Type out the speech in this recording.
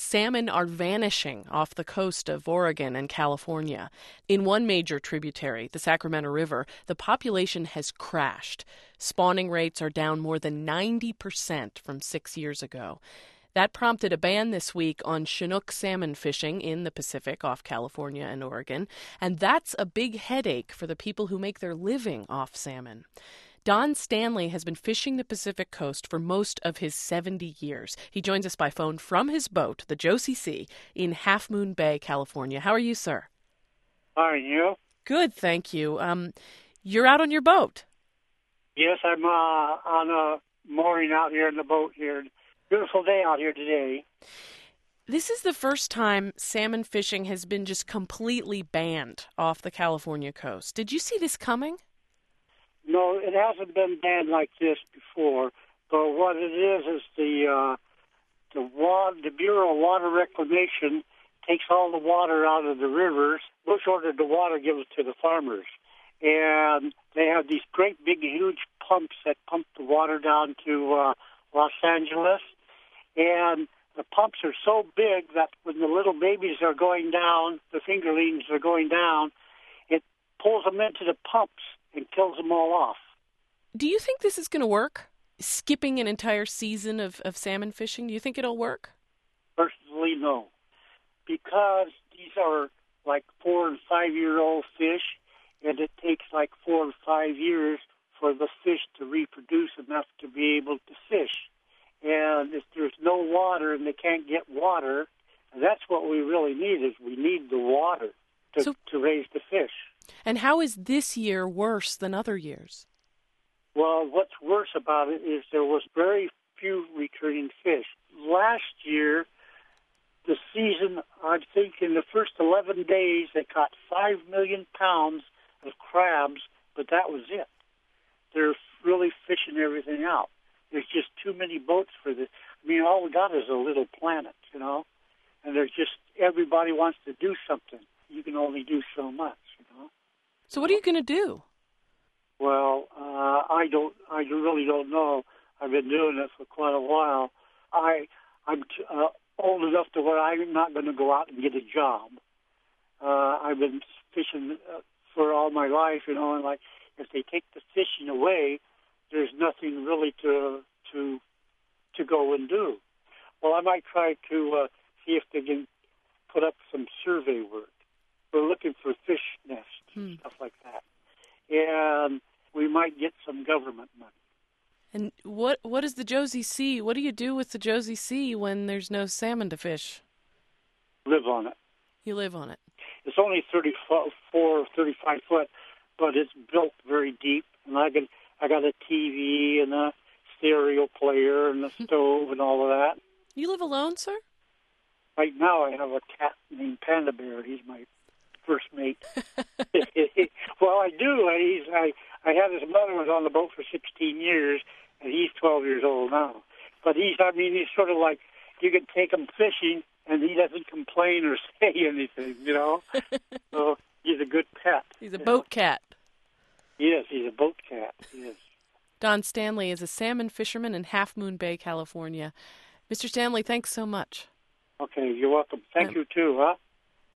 Salmon are vanishing off the coast of Oregon and California. In one major tributary, the Sacramento River, the population has crashed. Spawning rates are down more than 90% from 6 years ago. That prompted a ban this week on Chinook salmon fishing in the Pacific off California and Oregon, and that's a big headache for the people who make their living off salmon. Don Stanley has been fishing the Pacific coast for most of his 70 years. He joins us by phone from his boat, the Josie C, in Half Moon Bay, California. How are you, sir? How are you? Good, thank you. You're out on your boat? Yes, I'm on a mooring out here in the boat here. Beautiful day out here today. This is the first time salmon fishing has been just completely banned off the California coast. Did you see this coming? No, it hasn't been banned like this before. But what it is the Bureau of Water Reclamation takes all the water out of the rivers. Bush ordered the water given to the farmers. And they have these great big huge pumps that pump the water down to Los Angeles. And the pumps are so big that when the little babies are going down, the fingerlings are going down, it pulls them into the pumps and kills them all off. Do you think this is going to work? Skipping an entire season of salmon fishing, do you think it'll work? Personally, no. Because these are like 4 and 5 year old fish, and it takes like 4 or 5 years for the fish to reproduce enough to be able to fish. And if there's no water and they can't get water, that's what we really need, is we need the water to raise the fish. And how is this year worse than other years? Well, what's worse about it is there was very few returning fish. Last year, the season, I think in the first 11 days, they caught 5 million pounds of crabs, but that was it. They're really fishing everything out. There's just too many boats for this. I mean, all we got is a little planet, and there's just, everybody wants to do something. You can only do so much, So what are you going to do? Well, I really don't know. I've been doing it for quite a while. I'm old enough to where I'm not going to go out and get a job. I've been fishing for all my life, and like, if they take the fishing away, there's nothing really to go and do. Well, I might try to see if they can put up some survey work. We're looking for fish nests and stuff like that. And we might get some government money. And what is the Josie C? What do you do with the Josie C when there's no salmon to fish? Live on it. You live on it. It's only 34 or 35 foot, but it's built very deep. And I got a TV and a stereo player and a stove and all of that. You live alone, sir? Right now I have a cat named Panda Bear. He's my first mate. Well, I do. I had his mother was on the boat for 16 years, and he's 12 years old now. But he's sort of like, you can take him fishing, and he doesn't complain or say anything, So he's a good pet. He's a boat cat. Yes, he's a boat cat, yes. Don Stanley is a salmon fisherman in Half Moon Bay, California. Mr. Stanley, thanks so much. Okay, you're welcome. Thank you too, huh?